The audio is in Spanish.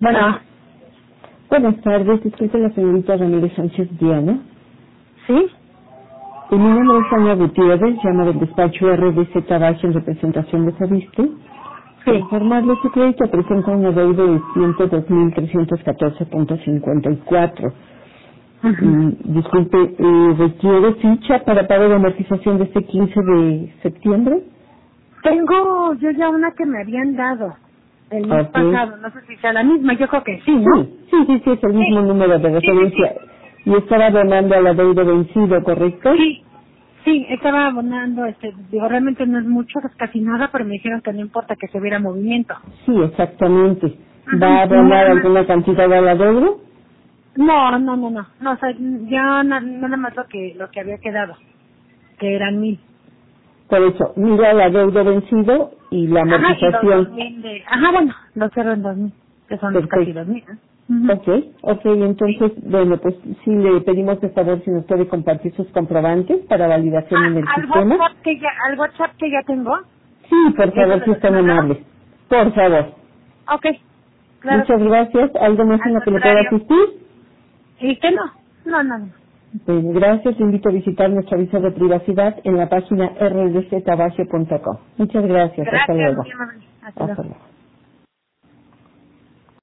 Bueno, Buenas tardes, disculpe la señorita Ramírez Sánchez Diana. ¿sí? Mi nombre es Ana Gutiérrez, llamo del despacho RDC Tabacho en representación de Saviste. Para Sí. informarle, su crédito presenta una deuda de 102.314.54. Ujú. Disculpe, ¿requiere ficha para pago de amortización de este 15 de septiembre? Tengo yo ya una que me habían dado el mes Ok. pasado, no sé si sea la misma, yo creo que sí, ¿no? Sí, es el mismo Sí, número de sí, sí, referencia. Y estaba abonando a la deuda vencido, ¿correcto? sí. Sí, estaba abonando, digo, realmente no es mucho, es casi nada, pero me dijeron que no importa que se viera movimiento. Sí, exactamente. ¿Va a Ujú. abonar alguna cantidad a la deuda? No, o sea, ya nada más lo que había quedado, que eran 1,000. Por eso, mira la deuda vencido y la Ajá, y los amortización. 2,000 de... Ajá, bueno, los cerro en 2,000, que son casi Perfecto. 2,000, ¿no? Ujú. Ok, entonces, bueno, pues sí le pedimos de favor si nos puede compartir sus comprobantes para validación en el sistema. Al WhatsApp que ya tengo, Sí, por ¿eso favor, se si los es he tan mandado? amable. Por favor. Ok, claro que Muchas sí. gracias. ¿Algo más en Al lo que le pueda contrario. asistir? ¿Y qué no? No. Gracias. Le invito a visitar nuestro aviso de privacidad en la página rdctabacio.com. Muchas gracias. Hasta Gracias, luego. muy amable. Hasta luego. Hasta luego.